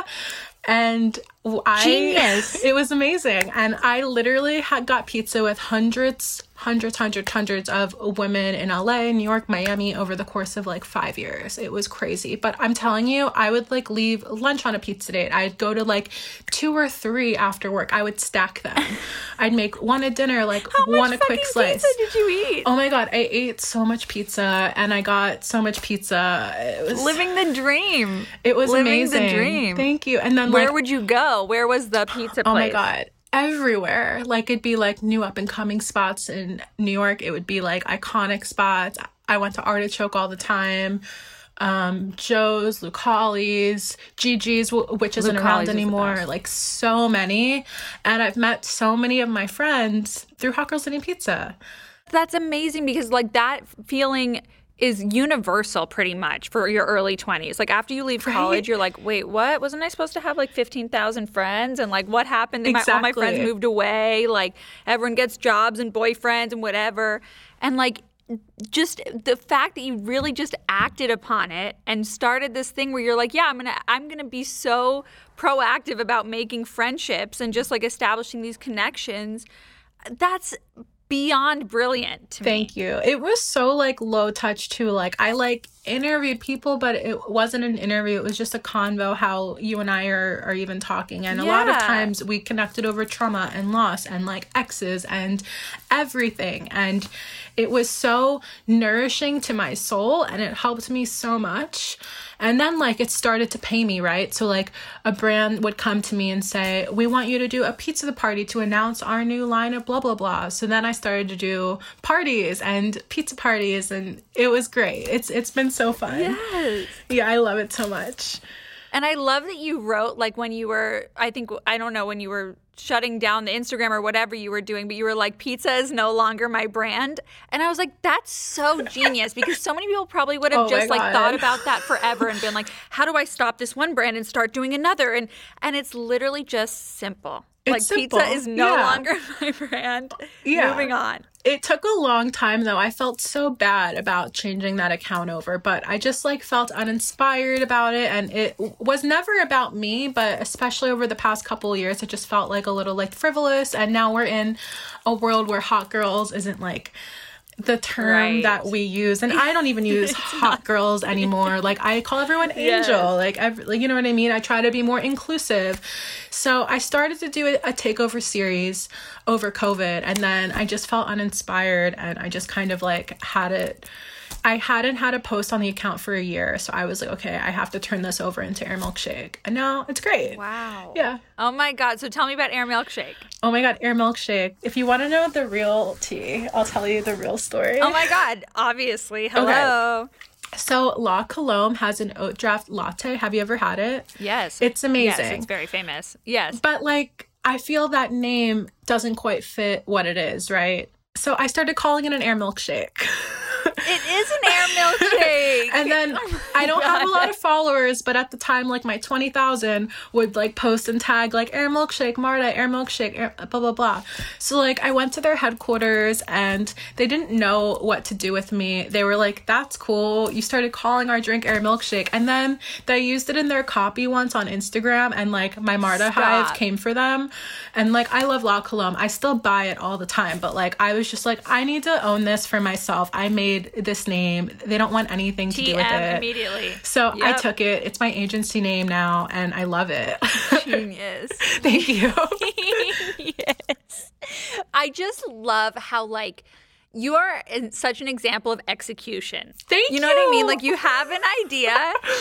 And I, Genius. it was amazing. And I literally had got pizza with hundreds, hundreds, hundreds, hundreds of women in L A, New York, Miami over the course of like five years. It was crazy. But I'm telling you, I would like leave lunch on a pizza date. I'd go to like two or three after work. I would stack them. I'd make one at dinner, like How much one a quick fucking slice. pizza did you eat? Oh my God, I ate so much pizza and I got so much pizza. It was Living the dream. it was living amazing. the dream. Thank you. And then Where like would you go? Where was the pizza place? oh my God, everywhere. Like it'd be like new up and coming spots in New York. It would be like iconic spots. I went to Artichoke all the time. Um, Joe's, Lucali's, Gigi's, w- which isn't Lucali's around is the anymore. best. Like so many. And I've met so many of my friends through Hot Girls Eating Pizza. That's amazing because like that feeling is universal pretty much for your early twenties. Like after you leave college, Right. you're like, wait, what? Wasn't I supposed to have like fifteen thousand friends? And like what happened? My, all my friends Exactly. moved away. Like everyone gets jobs and boyfriends and whatever. And like just the fact that you really just acted upon it and started this thing where you're like, yeah, I'm going to I'm going to be so proactive about making friendships and just like establishing these connections. That's beyond brilliant to me. Thank you. It was so like low touch too. Like I like interviewed people, but it wasn't an interview. It was just a convo how you and I are, are even talking. And a lot of Yeah. times we connected over trauma and loss and like exes and everything. And it was so nourishing to my soul and it helped me so much. And then like it started to pay me, right? So like a brand would come to me and say, we want you to do a pizza party to announce our new line of blah, blah, blah. So then I started to do parties and pizza parties and it was great. It's It's been so fun. Yes. Yeah, I love it so much. And I love that you wrote, like when you were, I think, I don't know, when you were shutting down the Instagram or whatever you were doing, but you were like, pizza is no longer my brand. And I was like, that's so genius because so many people probably would have Oh my just like God. thought about that forever and been like, how do I stop this one brand and start doing another? And and it's literally just simple. Like It's simple. pizza is no Yeah. longer my brand. Yeah. Moving on. It took a long time though. I felt so bad about changing that account over, but I just like felt uninspired about it. And it was never about me, but especially over the past couple of years, it just felt like a little like frivolous. And now we're in a world where Hot Girls isn't like, the term Right. that we use. And I don't even use hot girls anymore. Like I call everyone Yes. angel. Like, every, like, you know what I mean? I try to be more inclusive. So I started to do a, a takeover series over COVID, and then I just felt uninspired, and I just kind of like had it. I hadn't had a post on the account for a year, so I was like, okay, I have to turn this over into Air Milkshake. And now it's great. Wow. Yeah. Oh my God. So tell me about Air Milkshake. Oh my God, Air Milkshake. If you want to know the real tea, I'll tell you the real story. Oh my God. Obviously. Hello. So La Colombe has an oat draft latte. Have you ever had it? Yes. It's amazing. Yes, it's very famous. Yes. But like, I feel that name doesn't quite fit what it is, right? So I started calling it an Air Milkshake. It is an Air Milkshake. And then Oh I don't have a God. lot of followers, but at the time, like my twenty thousand would like post and tag like Air Milkshake, Marta, Air Milkshake, Air, blah, blah, blah. So like I went to their headquarters and they didn't know what to do with me. They were like, that's cool. You started calling our drink Air Milkshake. And then they used it in their copy once on Instagram, and like my Marta Stop. hive came for them. And like I love La Colombe. I still buy it all the time, but like I was just like, I need to own this for myself. I made this name. They don't want anything to do with T M it. immediately. So I Yep. took it. It's my agency name now, and I love it. Genius. Thank you. Yes. I just love how, like, you are in such an example of execution. Thank You know what I mean? you. Like, you have an idea.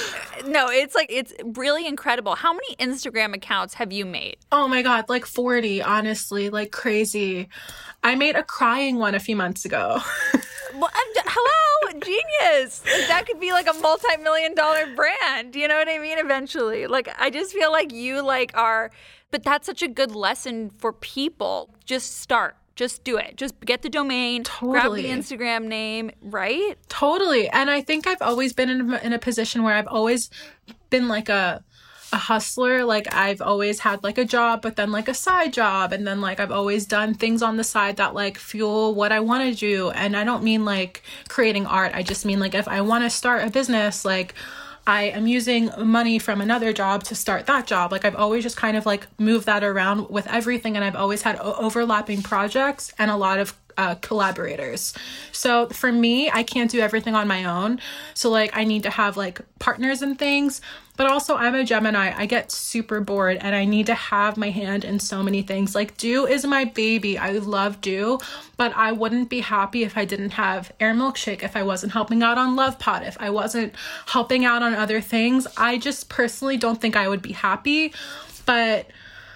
No, it's like, it's really incredible. How many Instagram accounts have you made? Oh my God, like forty, honestly, like crazy. I made a crying one a few months ago. Well, I'm, hello, genius. Like, that could be like a multi-million dollar brand. You know what I mean? Eventually. Like, I just feel like you like are, but that's such a good lesson for people. Just start. Just do it. Just get the domain, Totally. grab the Instagram name, right? Totally. And I think I've always been in, in a position where I've always been like a a hustler. Like I've always had like a job, but then like a side job. And then like I've always done things on the side that like fuel what I want to do. And I don't mean like creating art. I just mean like if I want to start a business, like I am using money from another job to start that job. Like I've always just kind of like moved that around with everything. And I've always had o- overlapping projects and a lot of uh, collaborators. So for me, I can't do everything on my own. So like I need to have like partners and things. But also I'm a Gemini. I get super bored and I need to have my hand in so many things. Like Dew is my baby. I love Dew, but I wouldn't be happy if I didn't have Air Milkshake, if I wasn't helping out on Love Pot, if I wasn't helping out on other things. I just personally don't think I would be happy. But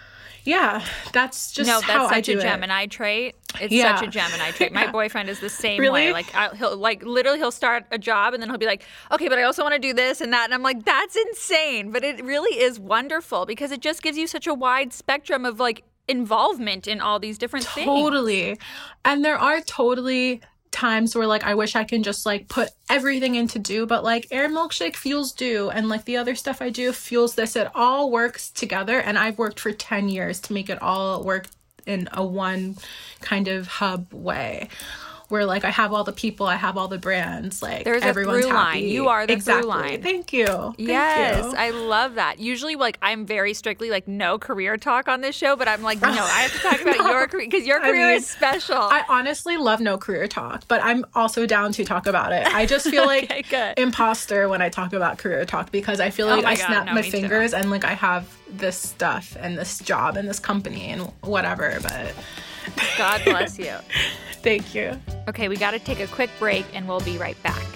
yeah, that's just No, how that's I such do a it. Gemini trait. It's Yeah. such a Gemini trait. My Yeah. boyfriend is the same Really? way. Like I, he'll like literally he'll start a job and then he'll be like, okay, but I also want to do this and that, and I'm like, that's insane. But it really is wonderful because it just gives you such a wide spectrum of like involvement in all these different things. Totally. And there are totally times where like I wish I can just like put everything into Dew, but like Air Milkshake fuels Dew and like the other stuff I do fuels this. It all works together, and I've worked for ten years to make it all work in a one kind of hub way. Where like I have all the people, I have all the brands, like There's a everyone's through line. happy. You are the through exactly. line. Thank you. Thank Yes, you. I love that. Usually, like, I'm very strictly like no career talk on this show, but I'm like, no, I have to talk about your career because your I career mean, is special. I honestly love no career talk, but I'm also down to talk about it. I just feel like Okay, good. imposter when I talk about career talk because I feel Oh like my I God, snap no, my me too. fingers and like I have this stuff and this job and this company and whatever, but God bless you. thank you. Okay, we got to take a quick break and we'll be right back.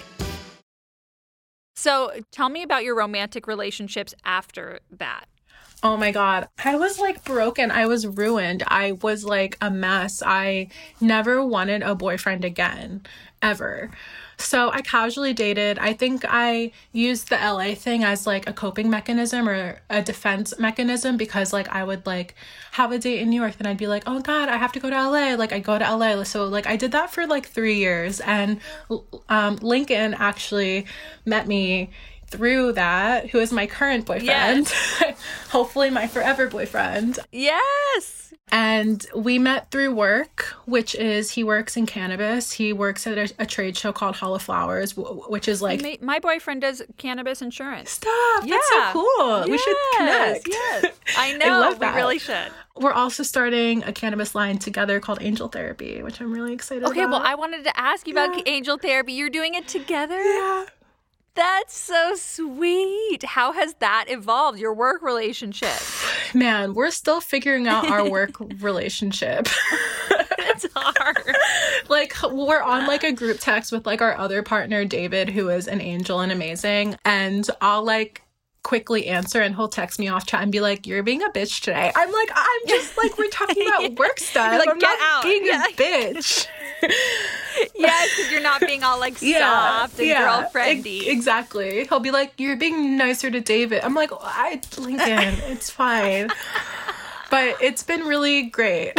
So, tell me about your romantic relationships after that. Oh my God. I was like broken. I was ruined. I was like a mess. I never wanted a boyfriend again, ever. So I casually dated. I think I used the L A thing as like a coping mechanism or a defense mechanism because like I would like have a date in New York and I'd be like, oh God, I have to go to L A. Like I go to L A. So like I did that for like three years. And um, Lincoln actually met me through that, who is my current boyfriend, yes. hopefully my forever boyfriend. Yes. And we met through work, which is he works in cannabis. He works at a, a trade show called Hall of Flowers, which is like... My, my boyfriend does cannabis insurance. Stop. Yeah. That's so cool. Yes. We should connect. Yes. I know. I love that. We really should. We're also starting a cannabis line together called Angel Therapy, which I'm really excited okay, about. Okay, well, I wanted to ask you about yeah. Angel Therapy. You're doing it together? Yeah. That's so sweet. How has that evolved, your work relationship? Man, we're still figuring out our work relationship. It's hard. Like, we're on, like, a group text with, like, our other partner, David, who is an angel and amazing. And I'll, like, quickly answer, and he'll text me off chat and be like, you're being a bitch today. I'm like, I'm just, like, we're talking about work stuff. You're like, I'm get not out. being yeah. a bitch. Yes, because you're not being all like yeah, soft and yeah, girlfriendy. E- exactly. He'll be like, you're being nicer to David. I'm like, I Lincoln, it's fine. But it's been really great.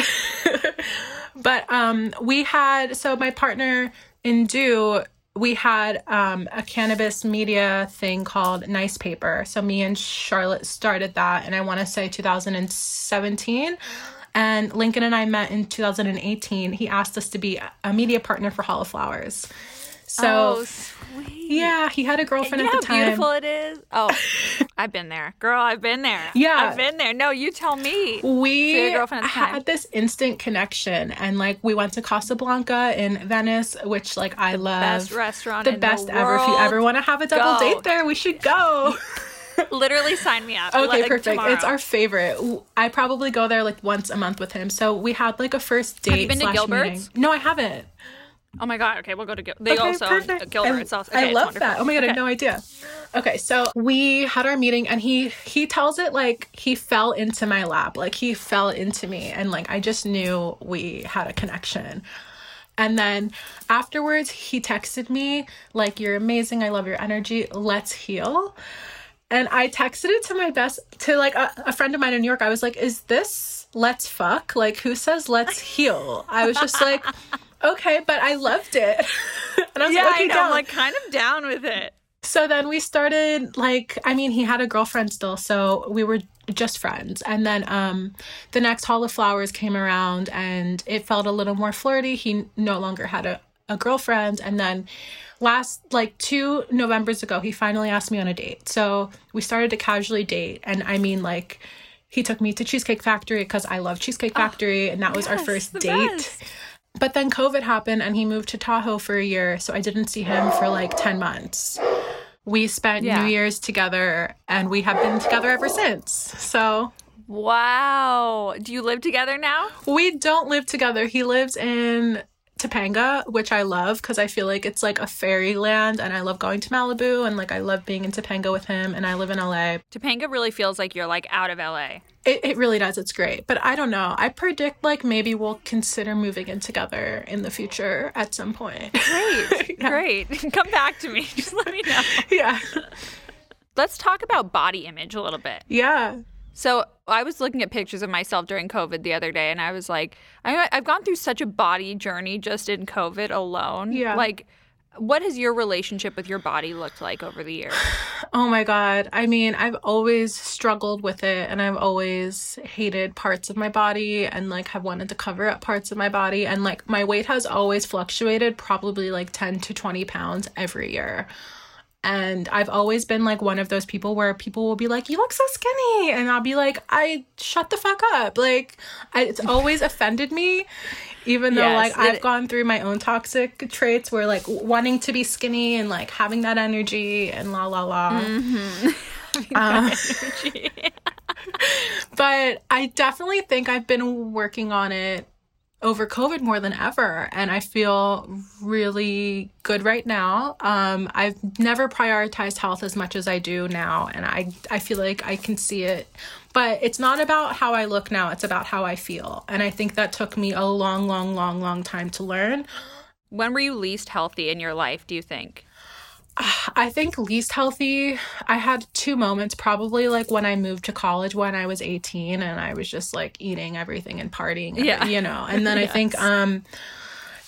But um, we had, so my partner in Do, we had um, a cannabis media thing called Nice Paper. So me and Charlotte started that, and I want to say two thousand seventeen. And Lincoln and I met in two thousand eighteen. He asked us to be a media partner for Hall of Flowers. So, oh, sweet. Yeah, he had a girlfriend you at know the time. How beautiful it is. Oh, I've been there. Girl, I've been there. Yeah. I've been there. No, you tell me. We so girlfriend at the time. had this instant connection. And, like, we went to Casablanca in Venice, which, like, I the love. Best restaurant the in best the ever. world. If you ever want to have a double Go. date there, we should go. Literally sign me up. Okay, like, perfect. Tomorrow. It's our favorite. I probably go there like once a month with him. So we had like a first date. Have you been to Gilbert's? Meeting. No, I haven't. Oh my God. Okay, we'll go to Gil- They okay, also perfect. Gilbert's I, also. Okay, I love wonderful. that. Oh my God, okay. I had no idea. Okay, so we had our meeting, and he he tells it like he fell into my lap, like he fell into me, and like I just knew we had a connection. And then afterwards, he texted me like, "You're amazing. I love your energy. Let's heal." And I texted it to my best, to like a, a friend of mine in New York. I was like, is this let's fuck? Like, who says let's heal? I was just like, okay, but I loved it. And I was yeah, like, okay, I know. down. I'm like kind of down with it. So then we started, like, I mean, he had a girlfriend still, so we were just friends. And then um, the next Hall of Flowers came around, and it felt a little more flirty. He no longer had a, a girlfriend. And then last, like, two Novembers ago, he finally asked me on a date. So we started to casually date. And I mean, like, he took me to Cheesecake Factory because I love Cheesecake Factory. Oh, and that was yes, our first date. Best. But then COVID happened, and he moved to Tahoe for a year. So I didn't see him for like ten months. We spent yeah. New Year's together, and we have been together ever since. So... Wow. Do you live together now? We don't live together. He lives in Topanga, which I love because I feel like it's like a fairyland, and I love going to Malibu, and like I love being in Topanga with him, and I live in L A. Topanga really feels like you're like out of L A. It, it really does. It's great. But I don't know. I predict like maybe we'll consider moving in together in the future at some point. Great. yeah. Great. Come back to me. Just let me know. Yeah. Let's talk about body image a little bit. Yeah. So I was looking at pictures of myself during COVID the other day, and I was like, I, I've gone through such a body journey just in COVID alone. Yeah. Like, what has your relationship with your body looked like over the years? Oh my God. I mean, I've always struggled with it, and I've always hated parts of my body, and like have wanted to cover up parts of my body. And like my weight has always fluctuated probably like ten to twenty pounds every year. And I've always been like one of those people where people will be like, you look so skinny. And I'll be like, I shut the fuck up. Like, I, it's always offended me, even though yes, like I've it, gone through my own toxic traits where like wanting to be skinny and like having that energy and la la la. Mm-hmm. um, energy. But I definitely think I've been working on it over COVID more than ever, and I feel really good right now. Um, I've never prioritized health as much as I do now, and I, I feel like I can see it. But it's not about how I look now, it's about how I feel. And I think that took me a long, long, long, long time to learn. When were you least healthy in your life, do you think? I think least healthy, I had two moments, probably like when I moved to college when I was eighteen, and I was just like eating everything and partying, yeah. you know. And then yes. I think um,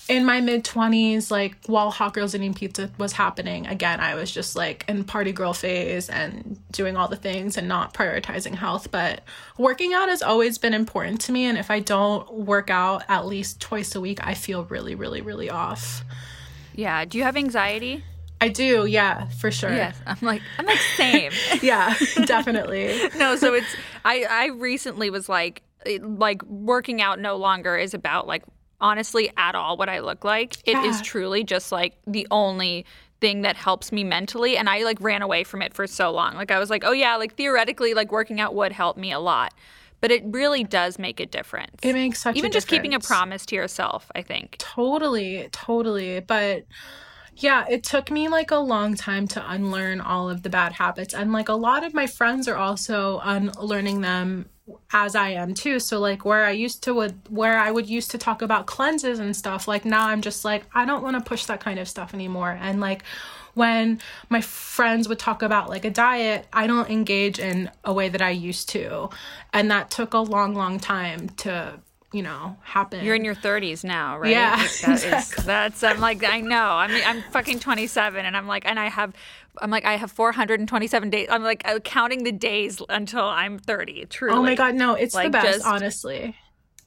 in my mid twenties, like while Hot Girls Eating Pizza was happening, again, I was just like in party girl phase and doing all the things and not prioritizing health. But working out has always been important to me. And if I don't work out at least twice a week, I feel really, really, really off. Yeah. Do you have anxiety? I do. Yeah, for sure. Yes. I'm like, I'm like, same. Yeah, definitely. No, so it's, I, I recently was like, like working out no longer is about like, honestly, at all what I look like. It Yeah. is truly just like the only thing that helps me mentally. And I like ran away from it for so long. Like I was like, oh yeah, like theoretically, like working out would help me a lot. But it really does make a difference. It makes such Even a just keeping a difference. promise to yourself, I think. Totally, totally. But yeah, it took me like a long time to unlearn all of the bad habits. And like a lot of my friends are also unlearning them as I am too. So like where I used to would where I would used to talk about cleanses and stuff, like now I'm just like, I don't want to push that kind of stuff anymore. And like when my friends would talk about like a diet, I don't engage in a way that I used to. And that took a long, long time to, you know, happen. You're in your thirties now, right? Yeah, Like, that exactly. is, that's, I'm like, I know. I mean, I'm fucking twenty-seven and I'm like, and I have, I'm like, I have four hundred twenty-seven days. I'm like uh, counting the days until I'm thirty, truly. Oh my God, no, it's Like, the best, just- honestly.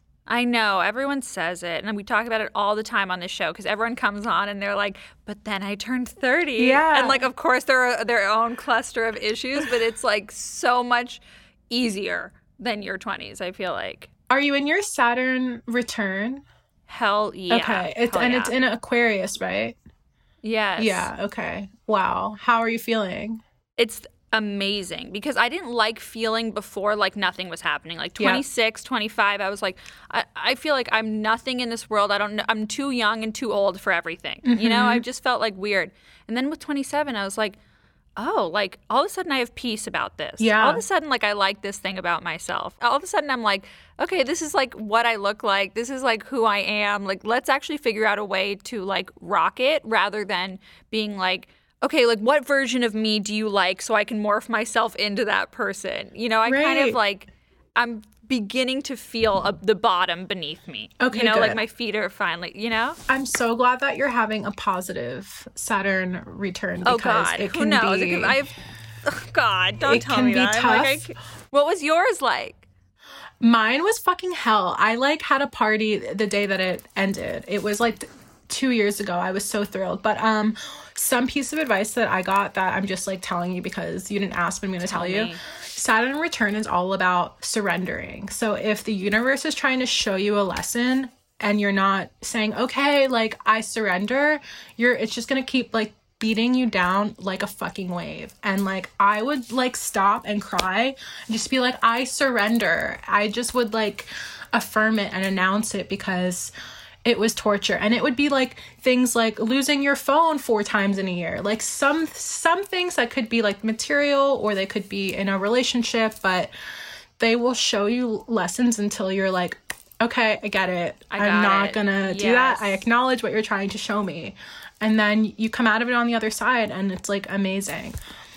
I know. Everyone says it. And we talk about it all the time on this show because everyone comes on and they're like, but then I turned thirty. Yeah. And like, of course, there are their own cluster of issues, but it's like so much easier than your twenties, I feel like. Are you in your Saturn return? Hell yeah. Okay. It's Hell and yeah. it's in Aquarius, right? Yes. Yeah, okay. Wow. How are you feeling? It's amazing because I didn't like feeling before like nothing was happening. Like Yeah. twenty-six, twenty-five, I was like, I, I feel like I'm nothing in this world. I don't know. I'm too young and too old for everything. You know, I just felt like weird. And then with twenty-seven, I was like, oh, like all of a sudden I have peace about this. Yeah. All of a sudden, like I like this thing about myself. All of a sudden I'm like, okay, this is like what I look like. This is like who I am. Like, let's actually figure out a way to like rock it rather than being like, okay, like what version of me do you like so I can morph myself into that person? You know, I kind Right. of like, I'm beginning to feel a, the bottom beneath me. Okay, You know, like good. my feet are finally, you know? I'm so glad that you're having a positive Saturn return because Oh God, it who can knows? be It could, I've, oh God, don't It tell can me be that. I'm like, I tough. ca- what was yours like? Mine was fucking hell. I like had a party the day that it ended. It was like th- two years ago. I was so thrilled. But um some piece of advice that I got that I'm just like telling you because you didn't ask, but I'm going to tell, Tell you. me. Saturn return is all about surrendering. So if the universe is trying to show you a lesson and you're not saying, okay, like I surrender, you're it's just going to keep like beating you down like a fucking wave. And like I would like stop and cry and just be like, I surrender. I just would like affirm it and announce it because it was torture. And it would be like things like losing your phone four times in a year. Like some some things that could be like material or they could be in a relationship, but they will show you lessons until you're like, okay, I get it. I I'm got not it. gonna do Yes. that. I acknowledge what you're trying to show me. And then you come out of it on the other side and it's like amazing.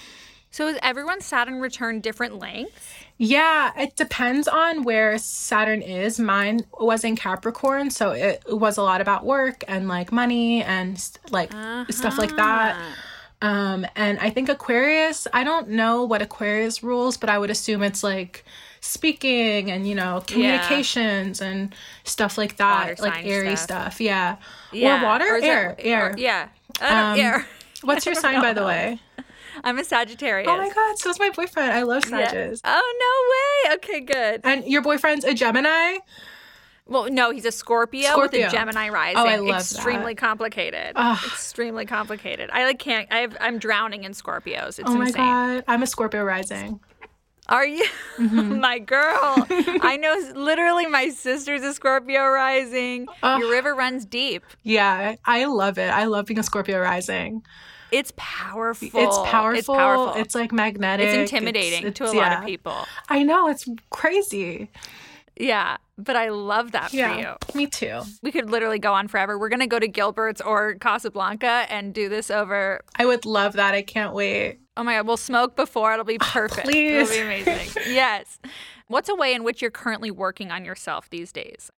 So is everyone's Saturn return different lengths? Yeah, it depends on where Saturn is. Mine was in Capricorn, so it was a lot about work and like money and st- like stuff like that. Um, and I think Aquarius, I don't know what Aquarius rules, but I would assume it's like speaking and, you know, communications and stuff like that, Water like sign airy stuff. stuff. Yeah. Yeah. Or water? Or is air. it- air. or- yeah. I don't, Um, air. What's your sign, by the way? I'm a Sagittarius. Oh my God, so's my boyfriend. I love Yeah. Sagittarius. Oh, no way. Okay, good. And your boyfriend's a Gemini? Well, no, he's a Scorpio, Scorpio. with a Gemini rising. Oh, I love Extremely that. complicated. Ugh. Extremely complicated. I like can't. I have, I'm drowning in Scorpios. It's Oh my insane. God. I'm a Scorpio rising. Are you? Mm-hmm. My girl. I know literally my sister's a Scorpio rising. Ugh. Your river runs deep. Yeah, I love it. I love being a Scorpio rising. It's powerful. It's powerful. It's powerful. It's like magnetic. It's intimidating It's- to a it's- lot yeah. of people. I know. It's crazy. Yeah, but I love that for Yeah, you. me too. We could literally go on forever. We're going to go to Gilbert's or Casablanca and do this over. I would love that. I can't wait. Oh my God, we'll smoke before. It'll be perfect. please. It'll be amazing. Yes. What's a way in which you're currently working on yourself these days?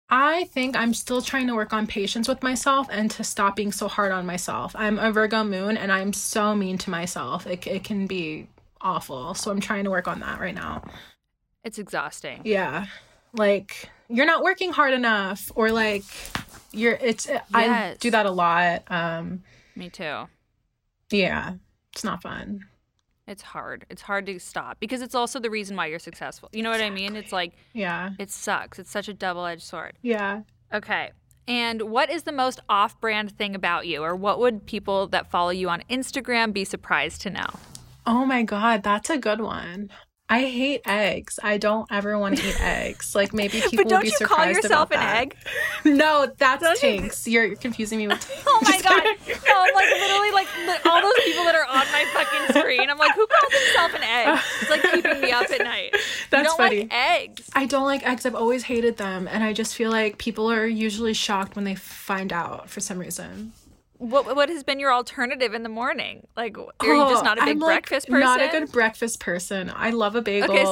I think I'm still trying to work on patience with myself and to stop being so hard on myself. I'm a Virgo moon and I'm so mean to myself. It, it can be awful. So I'm trying to work on that right now. It's exhausting. Yeah. Like, you're not working hard enough, or like you're it's yes. I do that a lot. Um Me too. Yeah. It's not fun. It's hard. It's hard to stop because it's also the reason why you're successful. You know what exactly. I mean? It's like, yeah, it sucks. It's such a double-edged sword. Yeah. Okay. And what is the most off-brand thing about you, or what would people that follow you on Instagram be surprised to know? Oh my God, that's a good one. I hate eggs. I don't ever want to eat eggs. Like, maybe people will be surprised about that. But don't you call yourself an egg? No, that's don't Tinks. You? You're, you're confusing me with Tinks. Oh my God. No, I'm like literally like all those people that are on my fucking screen. I'm like, who calls himself an egg? It's like keeping me up at night. That's you don't funny. Like eggs. I don't like eggs. I've always hated them. And I just feel like people are usually shocked when they find out for some reason. What what has been your alternative in the morning? Like, are you just not a big I'm breakfast like, person? Not a good breakfast person. I love a bagel. Okay, so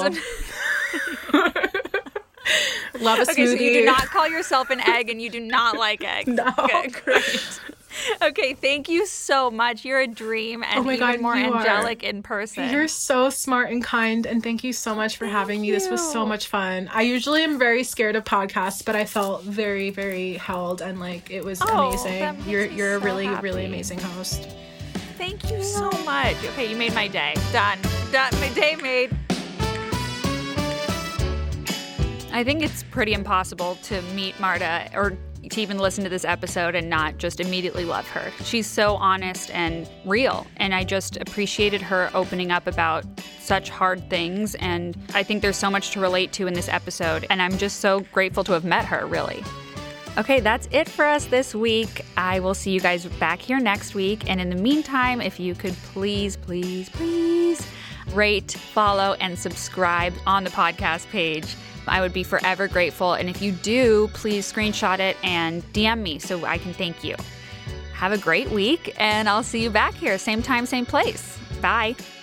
love a smoothie. Okay, so you do not call yourself an egg, and you do not like eggs. No. Okay, great. Okay, thank you so much. You're a dream, and oh my even God, more angelic are. in person. You're so smart and kind, and thank you so much for thank having me. you. This was so much fun. I usually am very scared of podcasts, but I felt very, very held, and like it was oh, amazing. You're you're so a really, happy. really amazing host. Thank you so much. Okay, you made my day. Done. Done. My day made. I think it's pretty impossible to meet Marta or to even listen to this episode and not just immediately love her. She's so honest and real, and I just appreciated her opening up about such hard things, and I think there's so much to relate to in this episode, and I'm just so grateful to have met her, really. Okay, that's it for us this week. I will see you guys back here next week, and in the meantime, if you could please, please, please rate, follow, and subscribe on the podcast page. I would be forever grateful. And if you do, please screenshot it and D M me so I can thank you. Have a great week, and I'll see you back here, same time, same place. Bye.